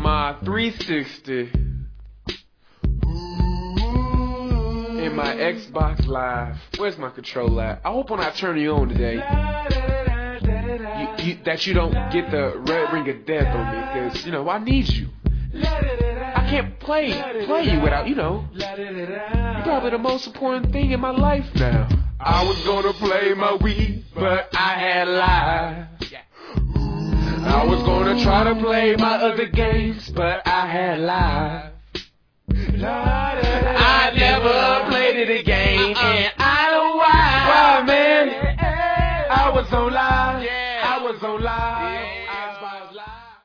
my 360 in my Xbox Live. Where's my controller at? I hope when I turn you on today, that you don't get the red ring of death on me, because, you know, I need you. I can't play you without, you know, you're probably the most important thing in my life now. I was gonna play my Wii, but I had live. I was gonna try to play my other games, but I had live.